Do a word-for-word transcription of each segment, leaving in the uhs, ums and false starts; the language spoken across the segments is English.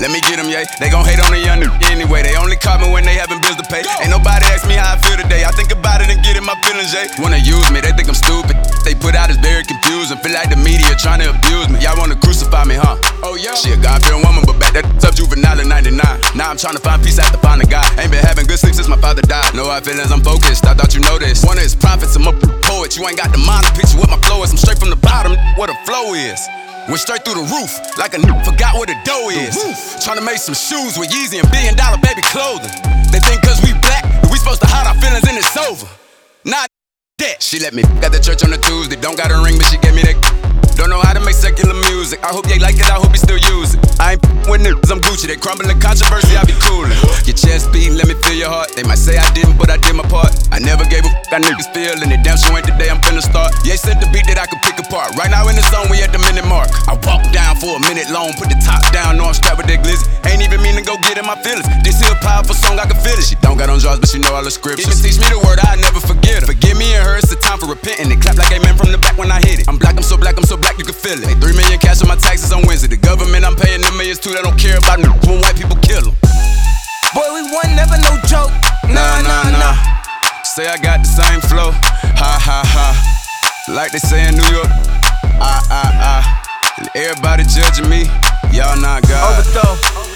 Let me get them, yeah. They gon' hate on the young nigga anyway. They only call me when they having bills to pay. Ain't nobody ask me how I feel today. I think about it and get in my feelings, yeah. Wanna use me, they think I'm stupid. They put out is very confusing. Feel like the media trying to abuse me. Y'all wanna crucify me, huh? Oh, yeah. She a God-fearing woman, but back that up juvenile in ninety-nine. Now I'm trying to find peace after finding God. Ain't been having good sleep since my father died. No hard feelings, I'm focused. I thought you know this. One of his prophets, I'm a poet. You ain't got the mind to picture what my flow is. I'm straight from the bottom, what a flow is. Went straight through the roof, like a n forgot what a dough is. Tryna make some shoes with Yeezy and billion dollar baby clothing. They think cause we black, that we supposed to hide our feelings and it's over. Not that. She let me at the church on a Tuesday. Don't got a ring, but she gave me that. Don't know how to make secular music. I hope they like it, I hope you still use it. I ain't with niggas, I'm Gucci. They crumbling controversy, I be coolin'. Your chest beating, let me feel your heart. They might say I didn't, but I did my part. I never gave a f***, I niggas feelin' it. Damn sure ain't the day I'm finna start. Yeah, sent the beat that I could pick apart. Right now in the zone, we at the minute mark. I walk down for a minute long, put the top down, know I'm strapped with that glizzy. Ain't even mean to go get in my feelings. This here a powerful song, I can feel it. She don't got on drugs, but she know all the scriptures. Even teach me the word, I never forget her. Forgive me and her, it's the time for repenting. It clap like amen from the back when I hit it. I'm black, I'm so black, I'm so black, you can feel it. Hey, three million cash on my taxes on Wednesday. The government, I'm paying them millions too. They don't care about niggas when white people kill them. Boy, we won, never no joke. Nah, nah, nah. Say I got the same flow. Ha, ha, ha. Like they say in New York. Ah, ah, ah. Everybody judging me. Y'all not God. Overthrow.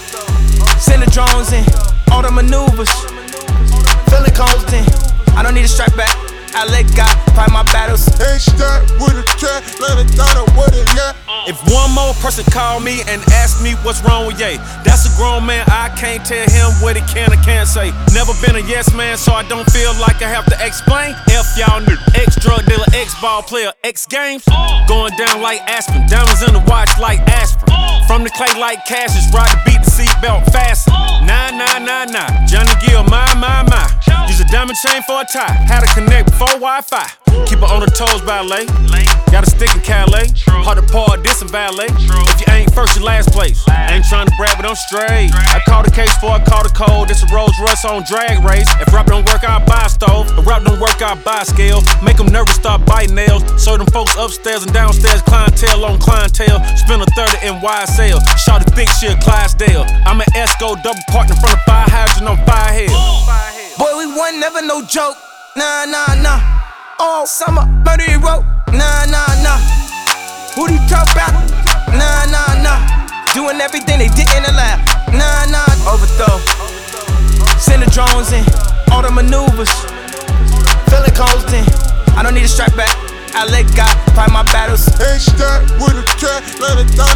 Send the drones in. All the maneuvers. Feeling constant. I don't need a strike back. I let God fight my battles. Ain't stuck with a cat, let it down with it, yeah. If one more person call me and ask me what's wrong with Ye, that's a grown man, I can't tell him what he can or can't say. Never been a yes man, so I don't feel like I have to explain. F y'all knew, ex-drug dealer, ex-ball player, ex-games. Going down like Aspen, diamonds in the watch like aspirin. From the clay like Cassius, ride the beat, the seatbelt fasten. Nah, nah, nah, nah, Johnny Gill, my, my, my. Use a diamond chain for a tie, had to connect before Wi-Fi. Keep it on the toes, ballet. Got a stick in Calais. Hard to par, this and valet. If you ain't first, you last place. Ain't trying to brag, but I'm straight. I call the case before I call the code. This a Rolls Royce on drag race. If rap don't work, I buy a stove. If rap don't work, I buy a scale. Make them nervous, start biting nails. So them folks upstairs and downstairs, clientele on clientele. Spend a thirty in Y S L. Shot a big shit, Clydesdale. I'm an Esco, double partner from the fire hydrant on Fire Hill. Boy, we won, never no joke. Nah, nah, nah. All summer, murder you wrote. Nah, nah, nah. Who do you talk about? Nah, nah, nah. Doing everything they didn't allow. Nah, nah. Overthrow. Send the drones in. All the maneuvers. Feeling constant. I don't need a strike back. I let God fight my battles. Ain't stuck with a cat, let it down